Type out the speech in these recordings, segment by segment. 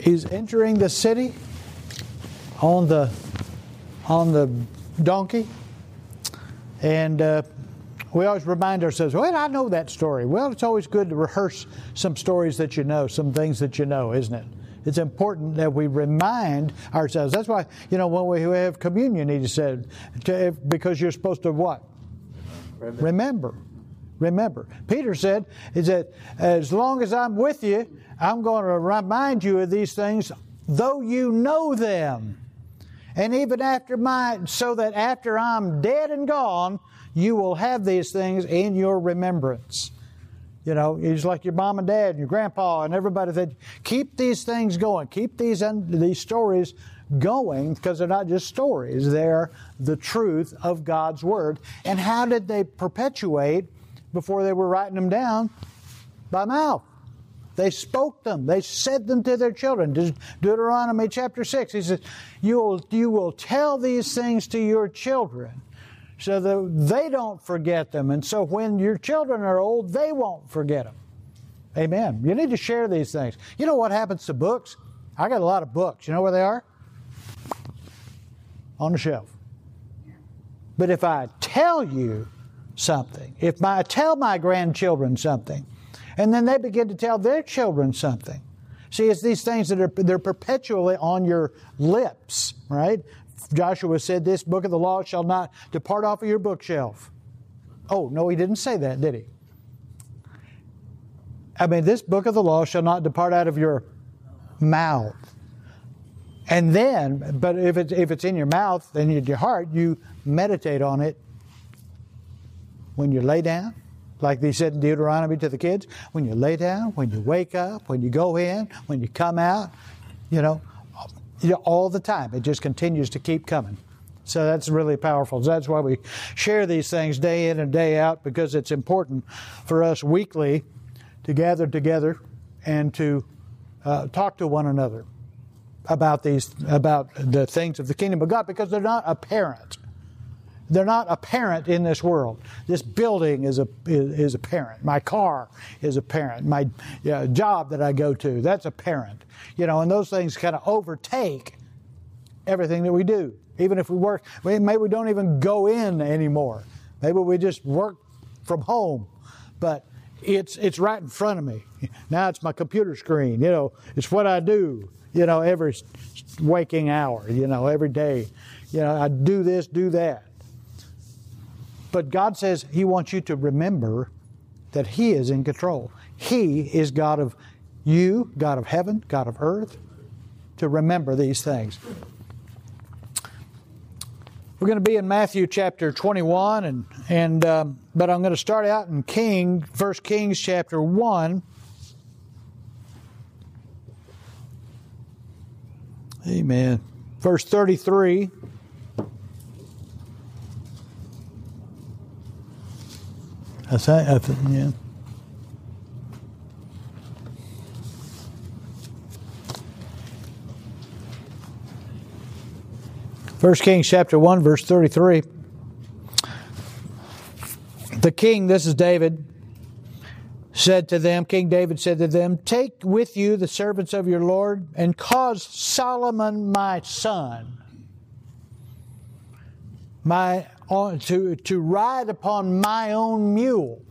He's entering the city on the donkey. And we always remind ourselves, well, I know that story. Well, it's always good to rehearse some stories that you know, some things that you know, isn't it? It's important that we remind ourselves. That's why, when we have communion, he said, because you're supposed to what? Remember. Peter said, is that as long as I'm with you, I'm going to remind you of these things, though you know them. And even so that after I'm dead and gone, you will have these things in your remembrance. It's like your mom and dad and your grandpa and everybody said, keep these things going. Keep these stories going, because they're not just stories. They're the truth of God's Word. And how did they perpetuate before they were writing them down? By mouth. They spoke them. They said them to their children. Deuteronomy chapter 6, he says, you will tell these things to your children so that they don't forget them. And so when your children are old, they won't forget them. Amen. You need to share these things. You know what happens to books? I got a lot of books. You know where they are? On the shelf. But if I tell you something, if I tell my grandchildren something, and then they begin to tell their children something. See, it's these things that they're perpetually on your lips, right? Joshua said, this book of the law shall not depart off of your bookshelf. Oh, no, he didn't say that, did he? This book of the law shall not depart out of your mouth. And then, but if it's in your mouth and in your heart, you meditate on it when you lay down. Like they said in Deuteronomy to the kids, when you lay down, when you wake up, when you go in, when you come out, all the time. It just continues to keep coming. So that's really powerful. That's why we share these things day in and day out, because it's important for us weekly to gather together and to talk to one another about the things of the kingdom of God, because they're not apparent. They're not apparent in this world. This building is apparent. My car is apparent. My job that I go to, that's apparent. And those things kind of overtake everything that we do. Even if we work, maybe we don't even go in anymore. Maybe we just work from home. But it's right in front of me. Now it's my computer screen. It's what I do, every waking hour, every day. I do this, do that. But God says He wants you to remember that He is in control. He is God of you, God of heaven, God of earth, to remember these things. We're going to be in Matthew chapter 21, but I'm going to start out in 1 Kings chapter 1. Amen. Verse 33. Yeah. 1 Kings chapter 1, verse 33. The king, this is David, King David said to them, take with you the servants of your Lord, and cause Solomon my son to ride upon my own mule.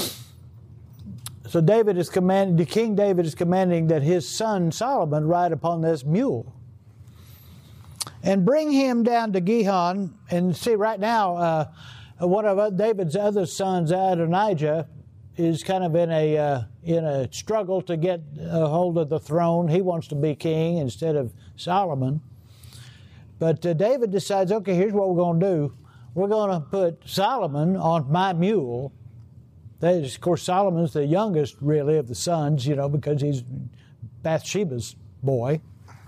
So King David is commanding that his son Solomon ride upon this mule. And bring him down to Gihon. And see, right now, one of David's other sons, Adonijah, is kind of in a struggle to get a hold of the throne. He wants to be king instead of Solomon. But David decides, okay, here's what we're going to do. We're going to put Solomon on my mule. Of course, Solomon's the youngest, really, of the sons, because he's Bathsheba's boy.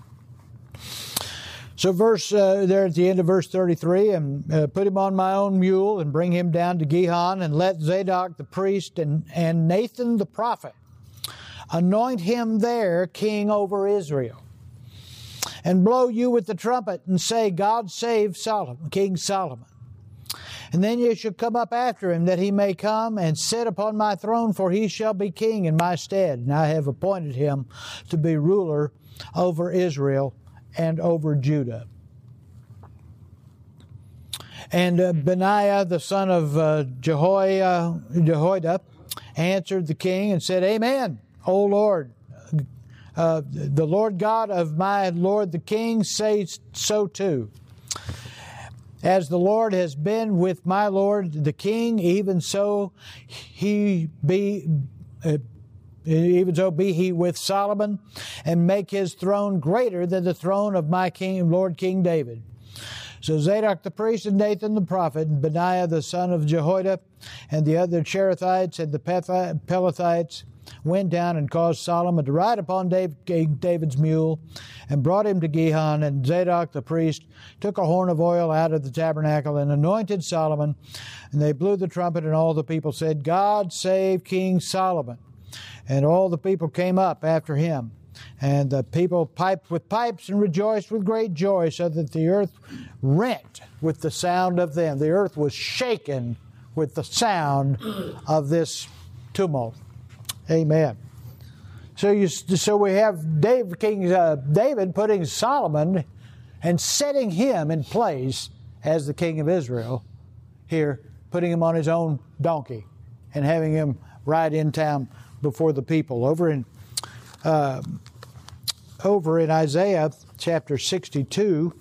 So there at the end of verse 33, and put him on my own mule and bring him down to Gihon, and let Zadok the priest and Nathan the prophet anoint him there king over Israel. And blow you with the trumpet and say, God save Solomon, King Solomon. And then ye shall come up after him, that he may come and sit upon my throne, for he shall be king in my stead. And I have appointed him to be ruler over Israel and over Judah. And Benaiah, the son of Jehoiada, answered the king and said, Amen, O Lord. The Lord God of my Lord the king says so too. As the Lord has been with my Lord the king, even so be he with Solomon, and make his throne greater than the throne of my king, Lord King David. So Zadok the priest and Nathan the prophet and Benaiah the son of Jehoiada and the other Cherethites and the Pelethites went down and caused Solomon to ride upon David's mule and brought him to Gihon. And Zadok the priest took a horn of oil out of the tabernacle and anointed Solomon. And they blew the trumpet, and all the people said, God save King Solomon. And all the people came up after him. And the people piped with pipes and rejoiced with great joy, so that the earth rent with the sound of them. The earth was shaken with the sound of this tumult. Amen. So we have King David putting Solomon and setting him in place as the king of Israel here, putting him on his own donkey and having him ride in town before the people. Over in Isaiah chapter 62,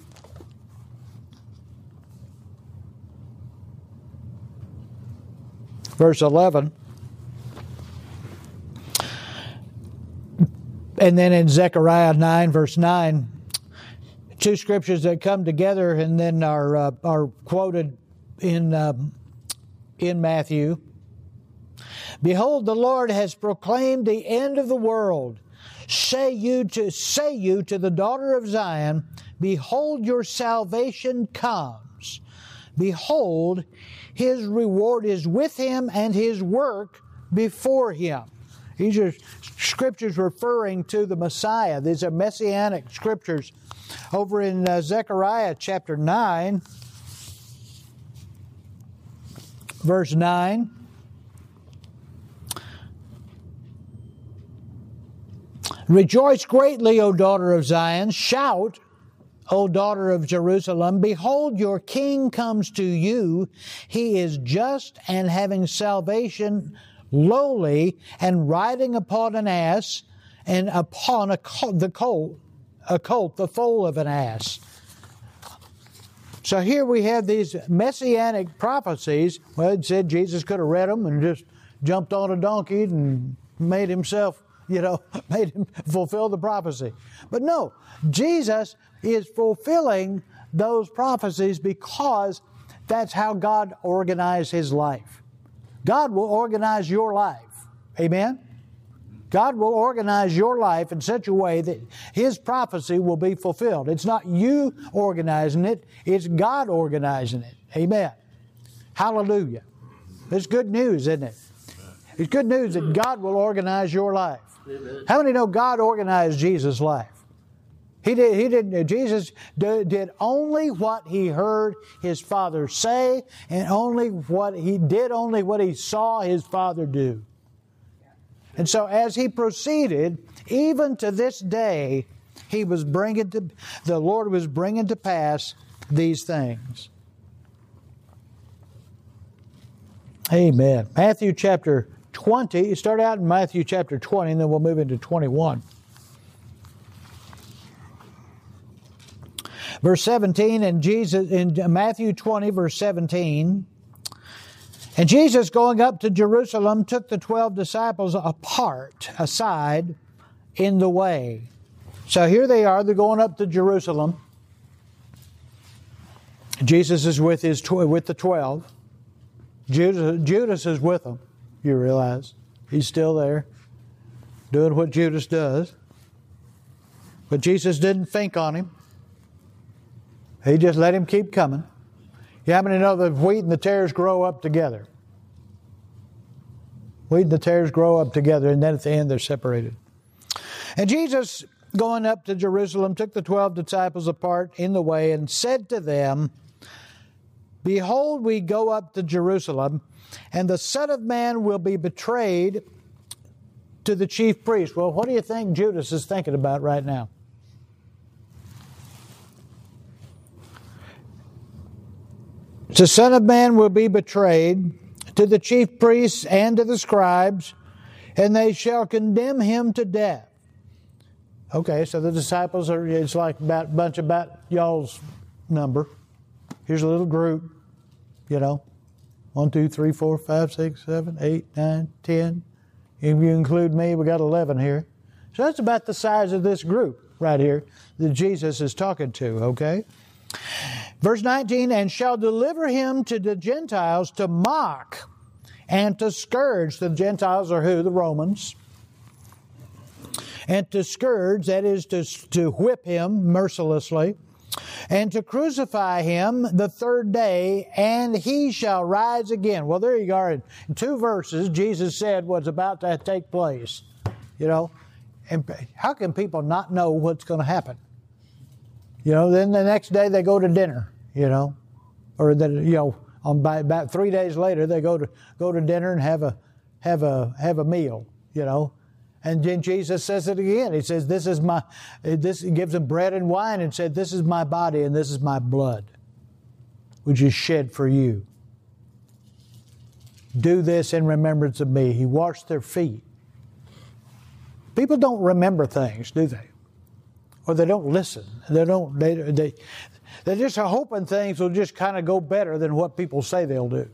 verse 11, and then in Zechariah 9, verse 9, two scriptures that come together and then are quoted in Matthew. Behold, the Lord has proclaimed the end of the world. Say you to the daughter of Zion, behold, your salvation comes. Behold, his reward is with him and his work before him. These are scriptures referring to the Messiah. These are messianic scriptures. Over in Zechariah chapter 9, verse 9. Rejoice greatly, O daughter of Zion. Shout, O daughter of Jerusalem. Behold, your king comes to you. He is just and having salvation, lowly, and riding upon an ass, and upon the colt, the foal of an ass. So here we have these messianic prophecies. Well, it said Jesus could have read them and just jumped on a donkey and made himself, made him fulfill the prophecy. But no, Jesus is fulfilling those prophecies because that's how God organized his life. God will organize your life. Amen? God will organize your life in such a way that his prophecy will be fulfilled. It's not you organizing it, it's God organizing it. Amen. Hallelujah. It's good news, isn't it? It's good news that God will organize your life. Amen. How many know God organized Jesus' life? Jesus did only what he heard his Father say, and only what he saw his Father do. And so as he proceeded, even to this day, the Lord was bringing to pass these things. Amen. Matthew chapter 20. Start out in Matthew chapter 20, and then we'll move into 21. Verse 17, and Jesus in Matthew 20, verse 17. And Jesus, going up to Jerusalem, took the 12 disciples aside in the way. So here they are, they're going up to Jerusalem. Jesus is with the 12. Judas is with them, you realize. He's still there, doing what Judas does. But Jesus didn't think on him. He just let him keep coming. You happen to know the wheat and the tares grow up together. Wheat and the tares grow up together, and then at the end they're separated. And Jesus, going up to Jerusalem, took the 12 disciples apart in the way and said to them, Behold, we go up to Jerusalem, and the Son of Man will be betrayed to the chief priests. Well, what do you think Judas is thinking about right now? The Son of Man will be betrayed to the chief priests and to the scribes, and they shall condemn him to death. Okay, so the disciples are, it's like a bunch about y'all's number. Here's a little group, 1, 2, 3, 4, 5, 6, 7, 8, 9, 10. If you include me, we got 11 here. So that's about the size of this group right here that Jesus is talking to, okay? Verse 19, and shall deliver him to the Gentiles to mock and to scourge. The Gentiles are who? The Romans. And to scourge, that is to whip him mercilessly, and to crucify him the third day, and he shall rise again. Well, there you are. In 2 verses, Jesus said what's about to take place. And how can people not know what's going to happen? Then the next day they go to dinner, or about 3 days later they go to dinner and have a meal, And then Jesus says it again. He says, he gives them bread and wine and said, this is my body and this is my blood, which is shed for you. Do this in remembrance of me. He washed their feet. People don't remember things, do they? Or they don't listen. They're just hoping things will just kind of go better than what people say they'll do.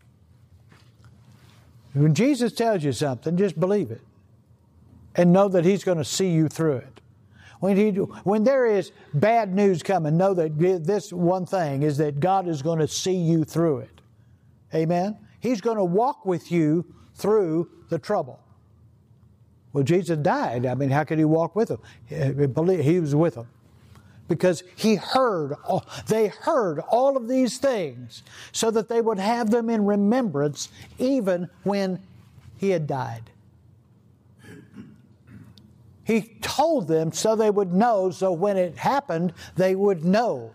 When Jesus tells you something, just believe it. And know that He's going to see you through it. When there is bad news coming, know that this one thing is that God is going to see you through it. Amen? He's going to walk with you through the trouble. Well, Jesus died. I mean, how could He walk with them? He was with them. Because they heard all of these things so that they would have them in remembrance even when He had died. He told them so they would know, so when it happened, they would know.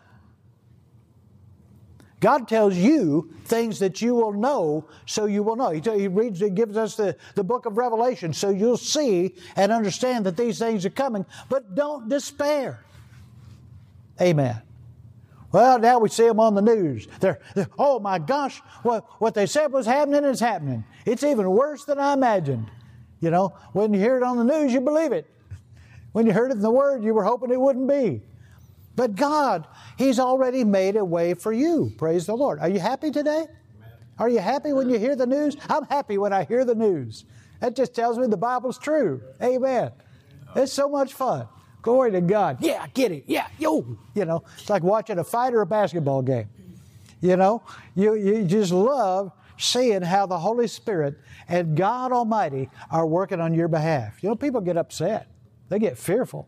God tells you things that you will know, so you will know. He gives us the book of Revelation, so you'll see and understand that these things are coming, but don't despair. Amen. Well, now we see them on the news. They're oh my gosh, what they said was happening is happening. It's even worse than I imagined. When you hear it on the news, you believe it. When you heard it in the Word, you were hoping it wouldn't be. But God, He's already made a way for you. Praise the Lord. Are you happy today? Are you happy when you hear the news? I'm happy when I hear the news. That just tells me the Bible's true. Amen. It's so much fun. Glory to God. Yeah, get it. Yeah, yo. It's like watching a fight or a basketball game. You just love seeing how the Holy Spirit and God Almighty are working on your behalf. People get upset. They get fearful.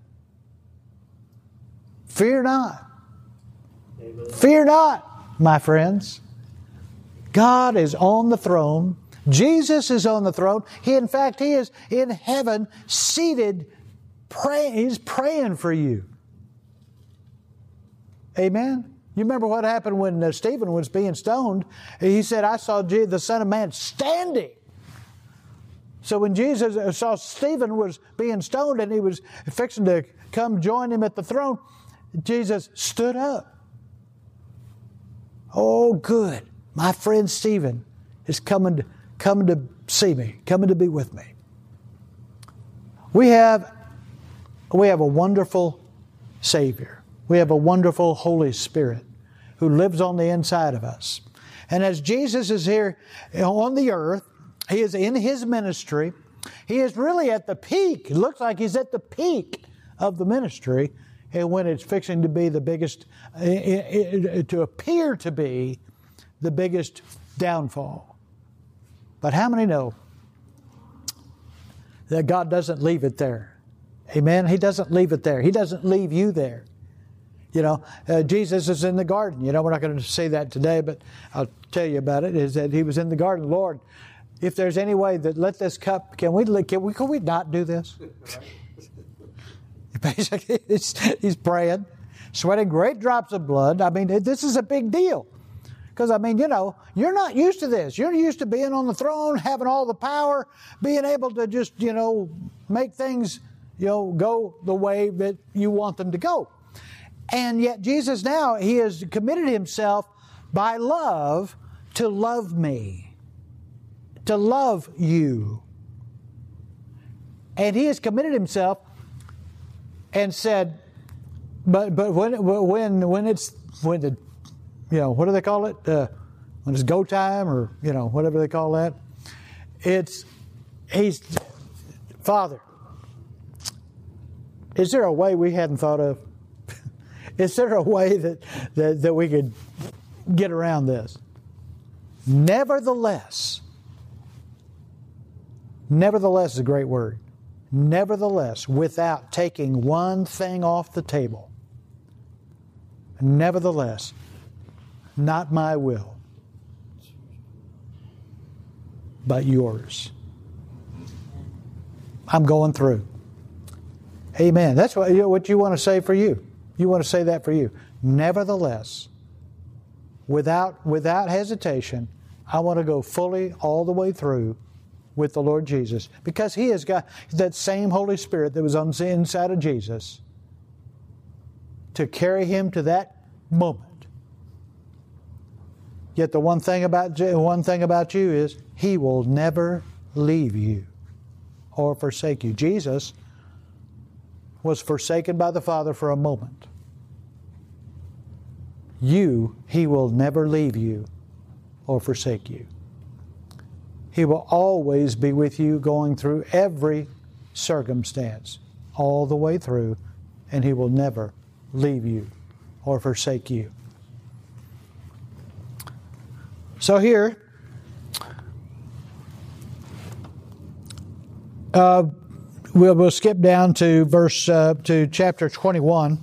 Fear not. Amen. Fear not, my friends. God is on the throne. Jesus is on the throne. He is in heaven, seated, praying. He's praying for you. Amen. You remember what happened when Stephen was being stoned? He said, I saw the Son of Man standing. So when Jesus saw Stephen was being stoned and he was fixing to come join him at the throne, Jesus stood up. Oh, good. My friend Stephen is coming to see me, coming to be with me. We have a wonderful Savior. We have a wonderful Holy Spirit who lives on the inside of us. And as Jesus is here on the earth, He is in His ministry. He is really at the peak. It looks like He's at the peak of the ministry, and when it's fixing to be the biggest, to appear to be the biggest downfall. But how many know that God doesn't leave it there? Amen? He doesn't leave it there. He doesn't leave you there. Jesus is in the garden. We're not going to say that today, but I'll tell you about it, is that He was in the garden. Lord, if there's any way that let this cup, can we not do this? Basically, He's praying, sweating great drops of blood. I mean, this is a big deal. Because, I mean, you're not used to this. You're used to being on the throne, having all the power, being able to just, make things, go the way that you want them to go. And yet Jesus now, He has committed Himself by love to love me, to love you. And He has committed Himself and said, but when it's what do they call it? When it's go time, or whatever they call that. He's Father. Is there a way we hadn't thought of? Is there a way that we could get around this? Nevertheless is a great word. Nevertheless, without taking one thing off the table. Nevertheless, not my will, but yours. I'm going through. Amen. That's what you want to say for you. You want to say that for you. Nevertheless, without hesitation, I want to go fully all the way through with the Lord Jesus, because He has got that same Holy Spirit that was on the inside of Jesus to carry Him to that moment. Yet the one thing about you is He will never leave you or forsake you. Jesus was forsaken by the Father for a moment. He will never leave you or forsake you. He will always be with you going through every circumstance, all the way through, and He will never leave you or forsake you. So here, we'll skip down to to chapter 21.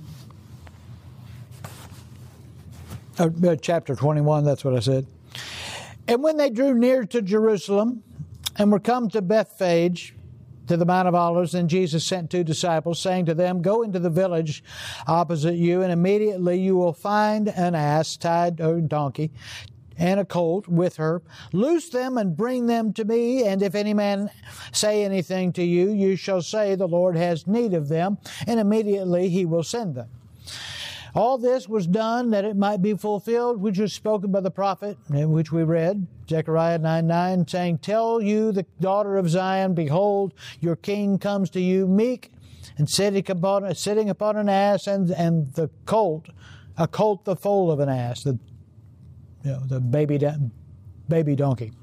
Chapter 21, that's what I said. And when they drew near to Jerusalem and were come to Bethphage, to the Mount of Olives, then Jesus sent 2 disciples, saying to them, Go into the village opposite you, and immediately you will find an ass tied, or donkey, and a colt with her. Loose them and bring them to me, and if any man say anything to you, you shall say, The Lord has need of them, and immediately He will send them. All this was done that it might be fulfilled, which was spoken by the prophet, which we read, Zechariah 9:9, saying, Tell you the daughter of Zion, Behold, your king comes to you meek, and sitting upon an ass, and the colt, a colt the foal of an ass, the baby donkey.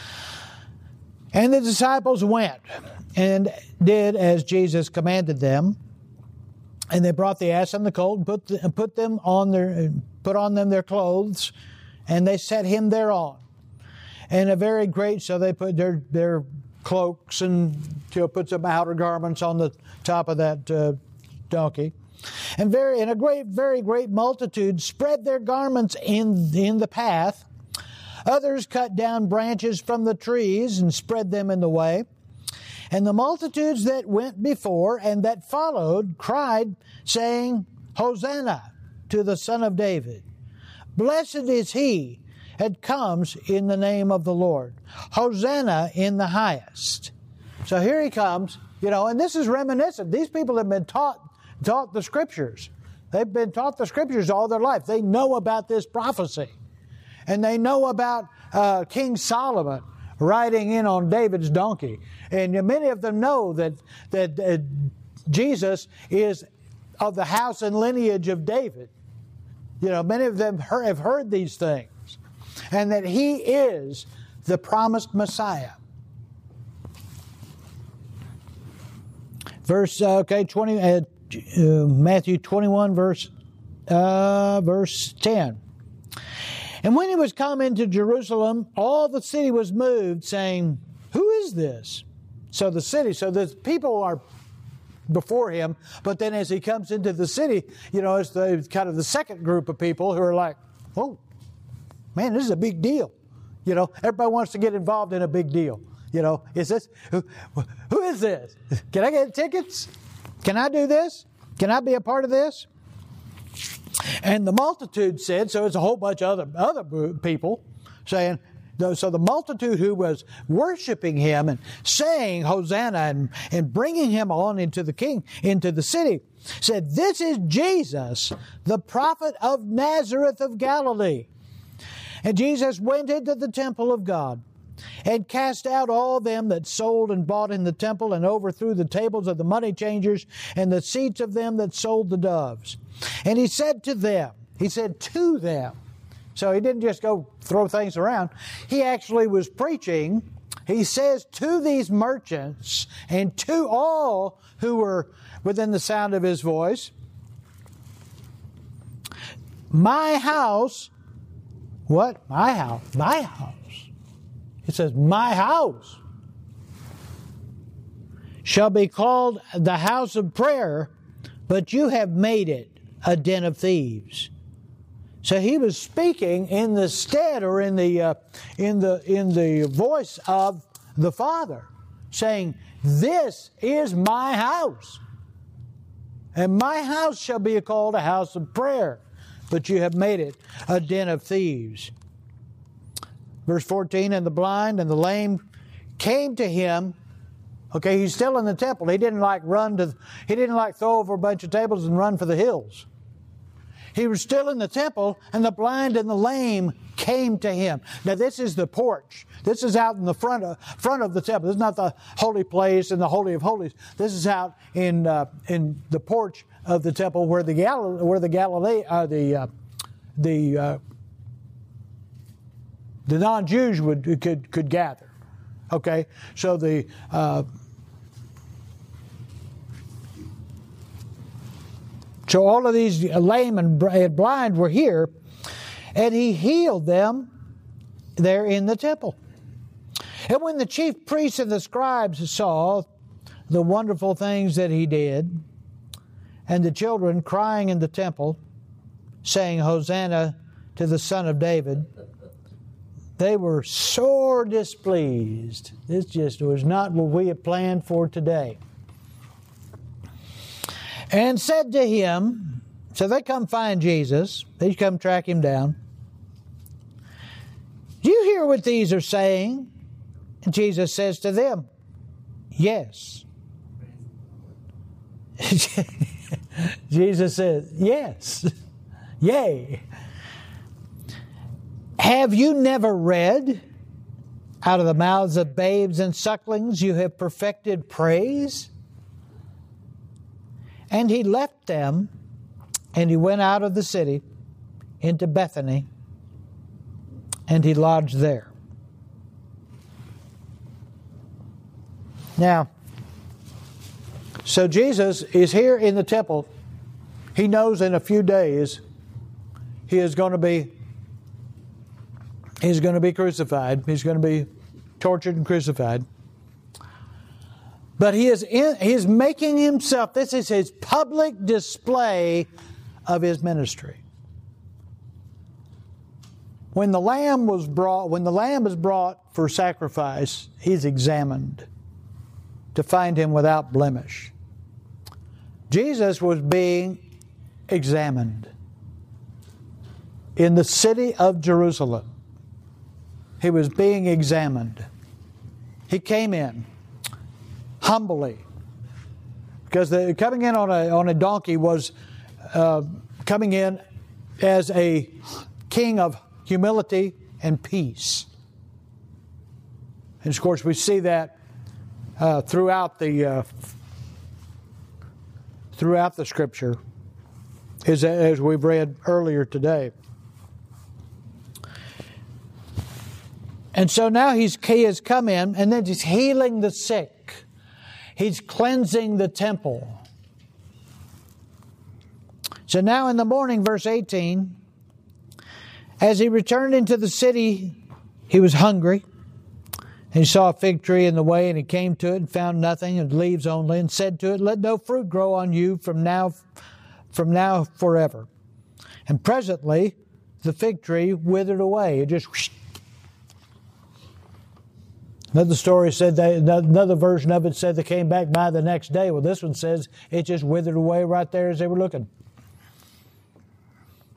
And the disciples went and did as Jesus commanded them. And they brought the ass and the colt, and put on them their clothes, and they set Him thereon. And so they put their cloaks and put some outer garments on the top of that donkey. And a very great multitude spread their garments in the path. Others cut down branches from the trees and spread them in the way. And the multitudes that went before and that followed cried, saying, Hosanna to the Son of David. Blessed is He that comes in the name of the Lord. Hosanna in the highest. So here He comes, and this is reminiscent. These people have been taught the Scriptures. They've been taught the Scriptures all their life. They know about this prophecy. And they know about King Solomon riding in on David's donkey. And many of them know that Jesus is of the house and lineage of David. Many of them have heard these things. And that He is the promised Messiah. Matthew 21, verse 10. And when He was come into Jerusalem, all the city was moved, saying, Who is this? So the people are before Him, but then as He comes into the city, it's kind of the second group of people who are like, oh, man, this is a big deal. Everybody wants to get involved in a big deal. Is this, who is this? Can I get tickets? Can I do this? Can I be a part of this? And the multitude said, so it's a whole bunch of other people saying, so the multitude who was worshiping him and saying Hosanna and bringing him on into the city, said, "This is Jesus, the prophet of Nazareth of Galilee." And Jesus went into the temple of God and cast out all them that sold and bought in the temple, and overthrew the tables of the money changers and the seats of them that sold the doves. And he said to them, so he didn't just go throw things around. He actually was preaching. He says to these merchants and to all who were within the sound of his voice, "My house," what? My house. My house. It says, "My house shall be called the house of prayer, but you have made it a den of thieves." So he was speaking in the stead, or in the voice of the Father, saying, "This is my house, and my house shall be called a house of prayer, but you have made it a den of thieves." Verse 14, "And the blind and the lame came to him." Okay, he's still in the temple. He didn't like throw over a bunch of tables and run for the hills. He was still in the temple, and the blind and the lame came to him. Now, this is the porch. This is out in the front of the temple. This is not the holy place and the Holy of Holies. This is out in the porch of the temple where the non-Jews could gather. Okay, so So all of these lame and blind were here, and he healed them there in the temple. And when the chief priests and the scribes saw the wonderful things that he did, and the children crying in the temple, saying, "Hosanna to the Son of David," they were sore displeased. This just was not what we had planned for today. And said to him, so they come find Jesus. They come track him down. "Do you hear what these are saying?" And Jesus says to them, "Yes." Jesus says, "Yes. Yea. Have you never read, out of the mouths of babes and sucklings you have perfected praise?" And he left them, and he went out of the city into Bethany, and he lodged there. Now, so Jesus is here in the temple. He knows in a few days he is going to be crucified. He's going to be tortured and crucified. But he is making himself, this is his public display of his ministry. When the lamb is brought for sacrifice, he's examined to find him without blemish. Jesus was being examined in the city of Jerusalem. He was being examined. He came in humbly, because coming in on a donkey was coming in as a king of humility and peace. And of course, we see that throughout the Scripture, as we've read earlier today. And so now he has come in, and then he's healing the sick. He's cleansing the temple. So now in the morning, verse 18, as he returned into the city, he was hungry. And he saw a fig tree in the way, and he came to it and found nothing, and leaves only, and said to it, "Let no fruit grow on you from now forever." And presently the fig tree withered away. It just whoosh. Another story said another version of it said they came back by the next day. Well, this one says it just withered away right there as they were looking.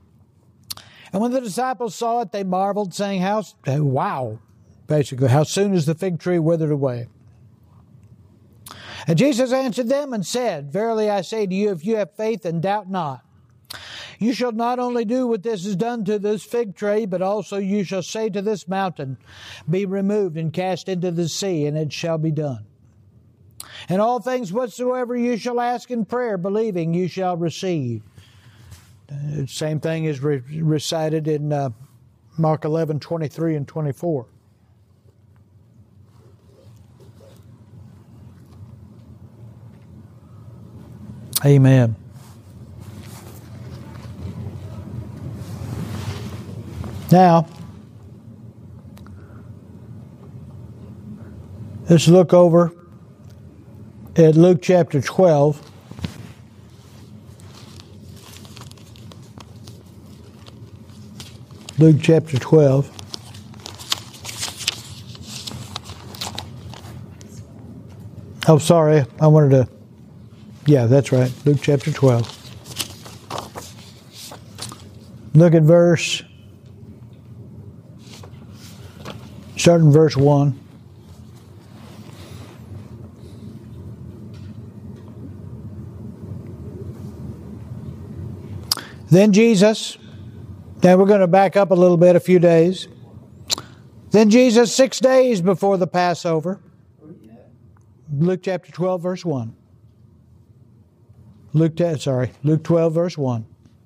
And when the disciples saw it, they marveled, saying, wow, basically, how soon is the fig tree withered away? And Jesus answered them and said, Verily I say to you, if you have faith and doubt not, you shall not only do what this is done to this fig tree, but also you shall say to this mountain, Be removed and cast into the sea, and it shall be done. And all things whatsoever you shall ask in prayer, believing, you shall receive. The same thing is recited in Mark 11:23 and 24. Amen. Now, let's look over at Luke chapter 12. Luke chapter 12. Oh, sorry, I wanted to... Yeah, that's right, Luke chapter 12. Look at starting verse 1. Then Jesus, now we're going to back up a little bit, a few days. Then Jesus, 6 days before the Passover, Luke chapter 12, verse 1. Luke 12, verse 1.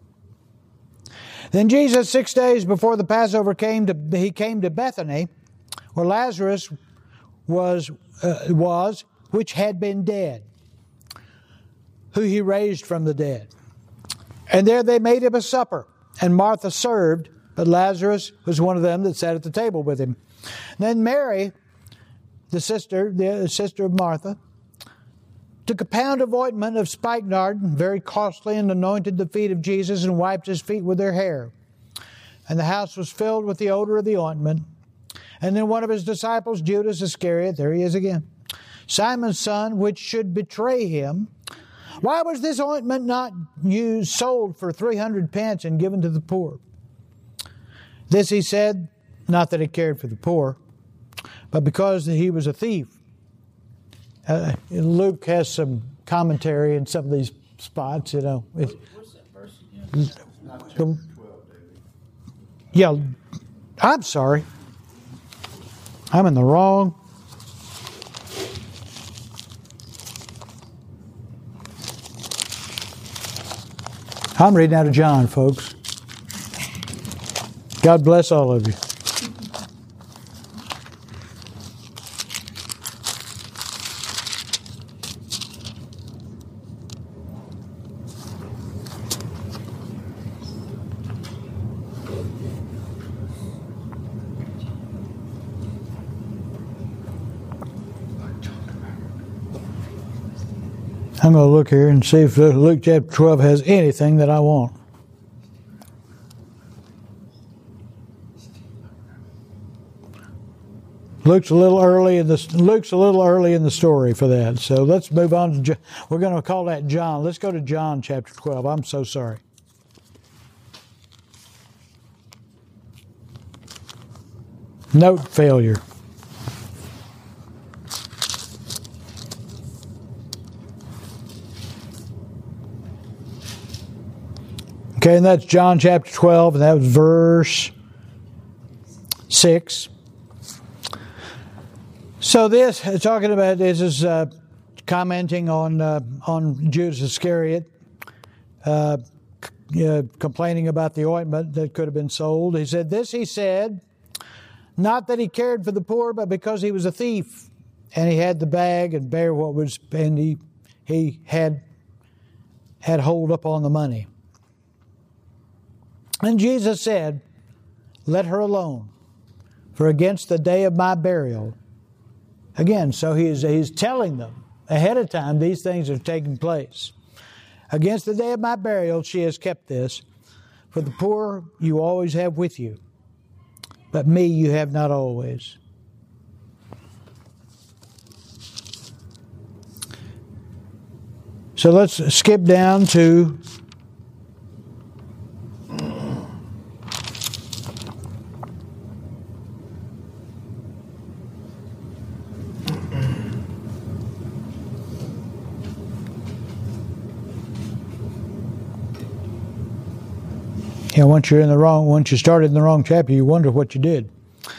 Then Jesus, 6 days before the Passover he came to Bethany, where Lazarus was, which had been dead, who he raised from the dead. And there they made him a supper, and Martha served, but Lazarus was one of them that sat at the table with him. Then Mary, the sister of Martha, took a pound of ointment of spikenard, very costly, and anointed the feet of Jesus and wiped his feet with her hair. And the house was filled with the odor of the ointment. And then one of his disciples, Judas Iscariot, there he is again, Simon's son, which should betray him. Why was this ointment not sold for 300 pence and given to the poor? This he said, not that he cared for the poor, but because he was a thief. Luke has some commentary in some of these spots, you know. What's that verse again? Yeah, I'm sorry. I'm in the wrong. I'm reading out of John, folks. God bless all of you. I'm going to look here and see if Luke chapter 12 has anything that I want. Luke's a little early in the story for that. So let's move on to we're going to call that John. Let's go to John chapter 12. I'm so sorry. Note failure. Okay, and that's John chapter 12, and that was verse 6. So this, talking about this, is commenting on Judas Iscariot, complaining about the ointment that could have been sold. He said, this he said, not that he cared for the poor, but because he was a thief, and he had the bag and bear what was, and he had hold upon the money. And Jesus said, let her alone, for against the day of my burial. Again, so he's telling them ahead of time these things are taking place. Against the day of my burial she has kept this. For the poor you always have with you, but me you have not always. So let's skip down to Yeah, once you started in the wrong chapter, you wonder what you did.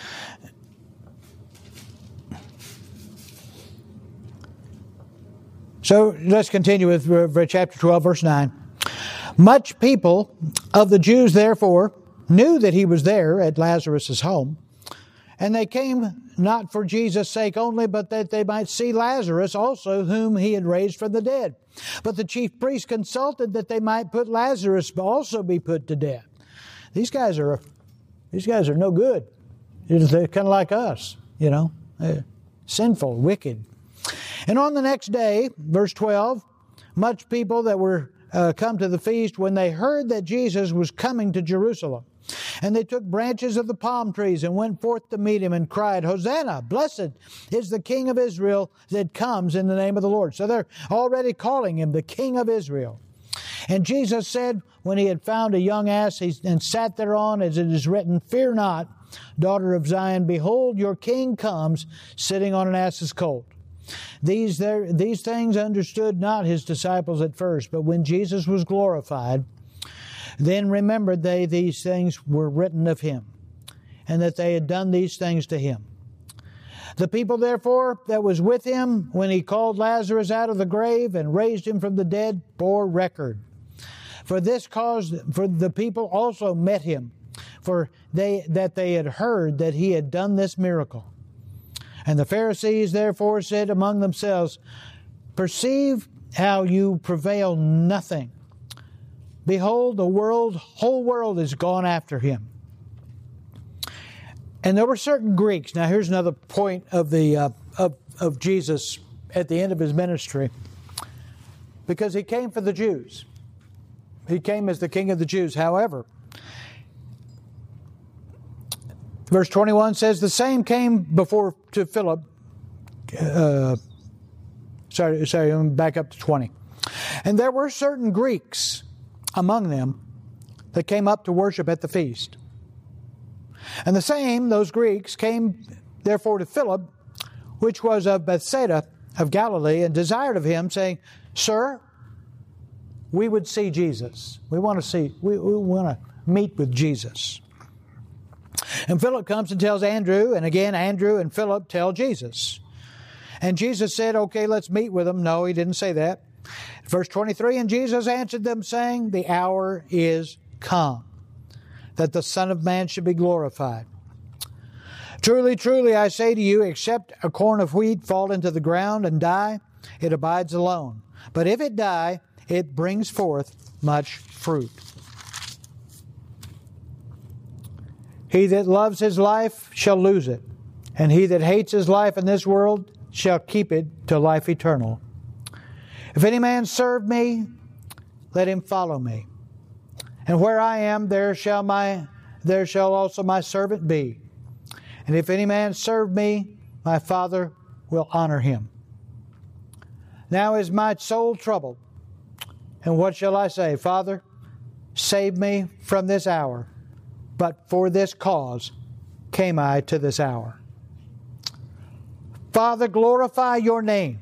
So let's continue with chapter 12, verse 9. Much people of the Jews, therefore, knew that he was there at Lazarus' home, and they came not for Jesus' sake only, but that they might see Lazarus also, whom he had raised from the dead. But the chief priests consulted that they might put Lazarus also be put to death. These guys are no good. They're kind of like us, sinful, wicked. And on the next day, verse 12, much people that were come to the feast when they heard that Jesus was coming to Jerusalem. And they took branches of the palm trees and went forth to meet him and cried, Hosanna, blessed is the King of Israel that comes in the name of the Lord. So they're already calling him the King of Israel. And Jesus said, when he had found a young ass and sat thereon, as it is written, Fear not, daughter of Zion, behold, your king comes sitting on an ass's colt. These things understood not his disciples at first, but when Jesus was glorified, then remembered they these things were written of him, and that they had done these things to him. The people, therefore, that was with him when he called Lazarus out of the grave and raised him from the dead, bore record. For this cause, for the people also met him, for they had heard that he had done this miracle. And the Pharisees therefore said among themselves, Perceive how you prevail nothing. Behold, the whole world is gone after him. And there were certain Greeks. Now here's another point of of Jesus at the end of his ministry. Because he came for the Jews. He came as the King of the Jews. However, verse 21 says, the same came before to Philip. I'm back up to 20. And there were certain Greeks among them that came up to worship at the feast. And those Greeks came therefore to Philip, which was of Bethsaida of Galilee, and desired of him, saying, Sir, we would see Jesus. We want to meet with Jesus. And Philip comes and tells Andrew, and again Andrew and Philip tell Jesus. And Jesus said, okay, let's meet with them. No, he didn't say that. Verse 23, and Jesus answered them, saying, the hour is come, that the Son of Man should be glorified. Truly, truly, I say to you, except a corn of wheat fall into the ground and die, it abides alone. But if it die, it brings forth much fruit. He that loves his life shall lose it, and he that hates his life in this world shall keep it to life eternal. If any man serve me, let him follow me. And where I am, there shall also my servant be. And if any man serve me, my Father will honor him. Now is my soul troubled. And what shall I say? Father, save me from this hour. But for this cause came I to this hour. Father, glorify your name.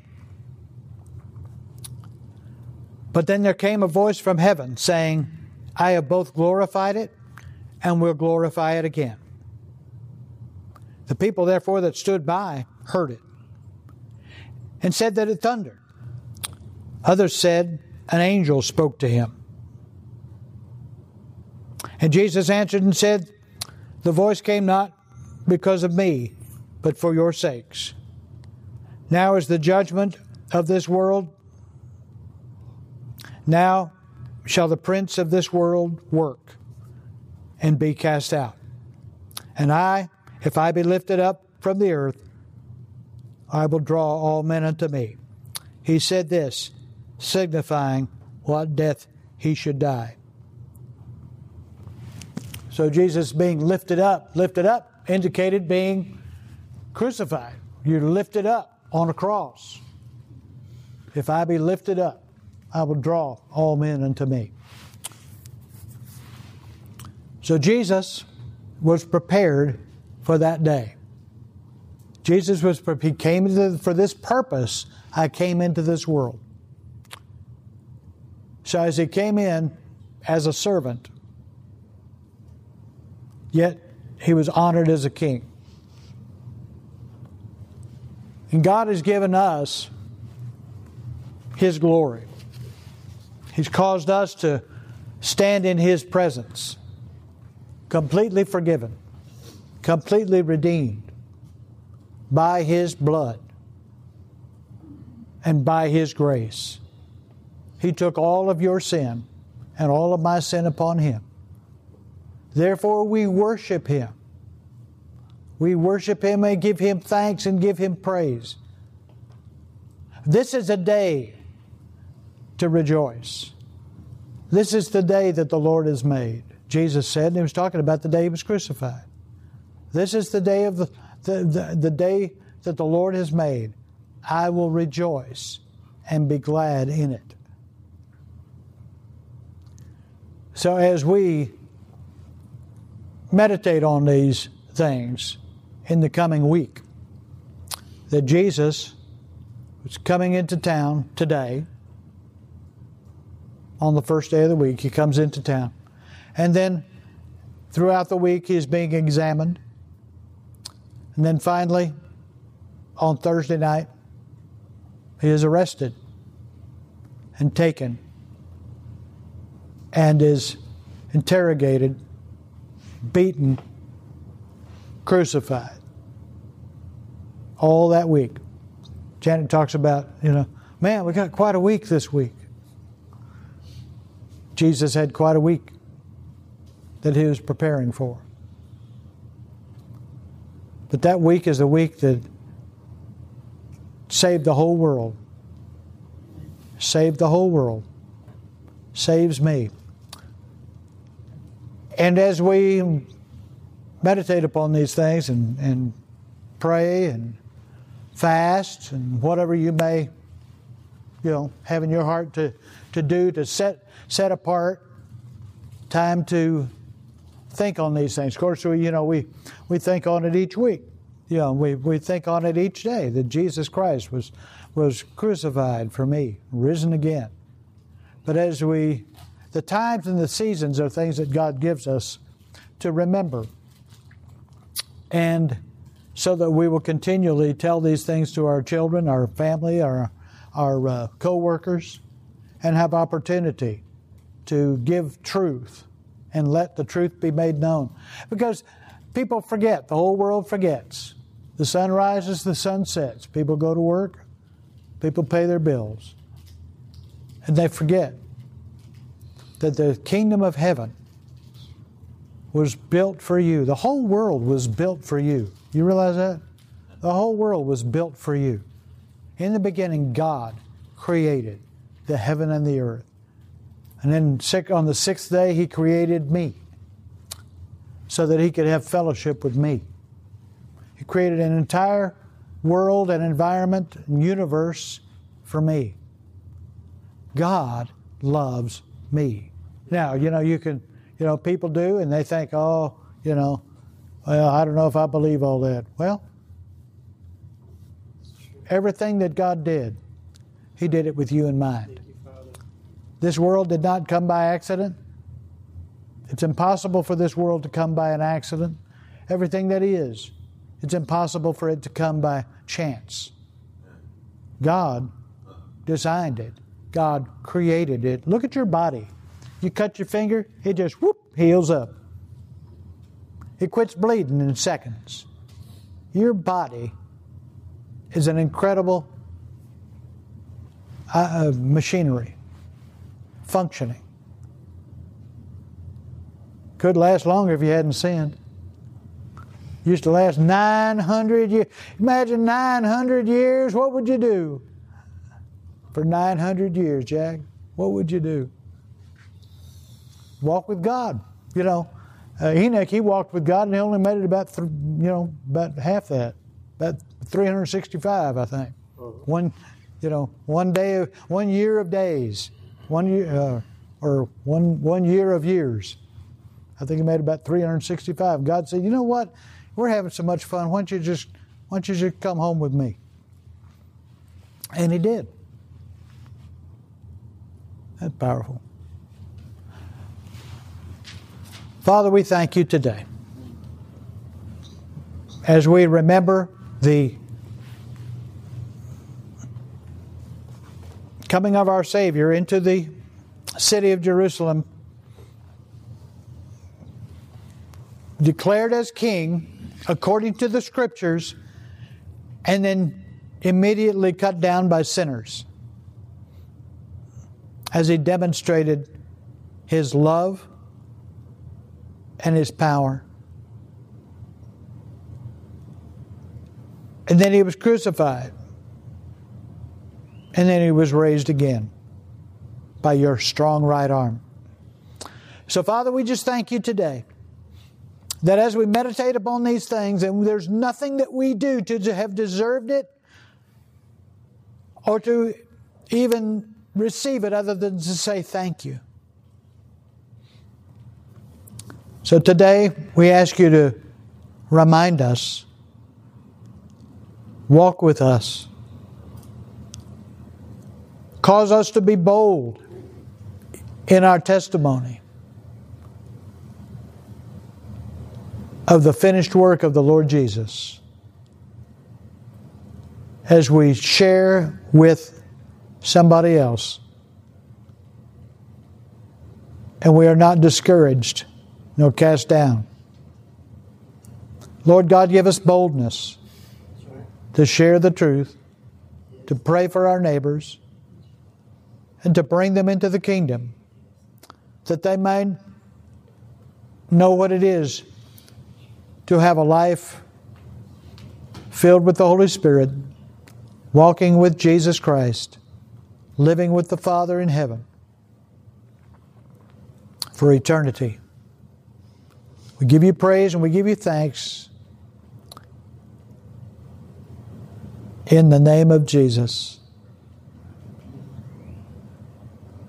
But then there came a voice from heaven saying, I have both glorified it and will glorify it again. The people, therefore, that stood by heard it and said that it thundered. Others said, an angel spoke to him. And Jesus answered and said, the voice came not because of me, but for your sakes. Now is the judgment of this world. Now shall the prince of this world work and be cast out. And I, if I be lifted up from the earth, I will draw all men unto me. He said this, signifying what death he should die. So Jesus being lifted up indicated being crucified. You're lifted up on a cross. If I be lifted up, I will draw all men unto me. So Jesus was prepared for that day. He came for this purpose. I came into this world. So as he came in as a servant, yet he was honored as a king. And God has given us His glory. He's caused us to stand in His presence, completely forgiven, completely redeemed by His blood and by His grace. He took all of your sin and all of my sin upon Him. Therefore, we worship Him. We worship Him and give Him thanks and give Him praise. This is a day to rejoice. This is the day that the Lord has made. Jesus said, and He was talking about the day He was crucified. This is the day of the day that the Lord has made. I will rejoice and be glad in it. So as we meditate on these things in the coming week, that Jesus was coming into town today, on the first day of the week, He comes into town. And then throughout the week, He is being examined. And then finally, on Thursday night, He is arrested and taken and is interrogated, beaten, crucified. All that week. Janet talks about, man, we got quite a week this week. Jesus had quite a week that He was preparing for. But that week is the week that saved the whole world. Saved the whole world. Saves me. And as we meditate upon these things and pray and fast and whatever you may, have in your heart to do, to set apart time to think on these things. Of course, we think on it each week. We think on it each day that Jesus Christ was crucified for me, risen again. But as the times and the seasons are things that God gives us to remember. And so that we will continually tell these things to our children, our family, our co-workers, and have opportunity to give truth and let the truth be made known. Because people forget, the whole world forgets. The sun rises, the sun sets. People go to work, people pay their bills. And they forget that the kingdom of heaven was built for you. The whole world was built for you. You realize that? The whole world was built for you. In the beginning, God created the heaven and the earth. And then on the sixth day, He created me so that He could have fellowship with me. He created an entire world and environment and universe for me. God loves me. Now, you can, people do, and they think, well, I don't know if I believe all that. Well, everything that God did, He did it with you in mind. This world did not come by accident. It's impossible for this world to come by an accident. Everything that is, it's impossible for it to come by chance. God designed it. God created it. Look at your body. You cut your finger, it just heals up. It quits bleeding in seconds. Your body is an incredible machinery functioning. Could last longer if you hadn't sinned. Used to last 900 years. Imagine 900 years. What would you do? For 900 years, Jack, what would you do? Walk with God. Enoch, he walked with God and he only made it about half that. About 365, I think. One day, 1 year of days. 1 year, or one year of years. I think he made about 365. God said, you know what? We're having so much fun. Why don't you just come home with me? And He did. That's powerful. Father, we thank You today as we remember the coming of our Savior into the city of Jerusalem, declared as king according to the Scriptures, and then immediately cut down by sinners, as he demonstrated his love and his power. And then he was crucified. And then he was raised again by your strong right arm. So, Father, we just thank you today that as we meditate upon these things, and there's nothing that we do to have deserved it or to even receive it other than to say thank you. So today we ask you to remind us, walk with us, cause us to be bold in our testimony of the finished work of the Lord Jesus, as we share with somebody else. And we are not discouraged nor cast down. Lord God, give us boldness to share the truth, to pray for our neighbors, and to bring them into the kingdom, that they might know what it is to have a life filled with the Holy Spirit, walking with Jesus Christ, living with the Father in heaven for eternity. We give you praise and we give you thanks in the name of Jesus.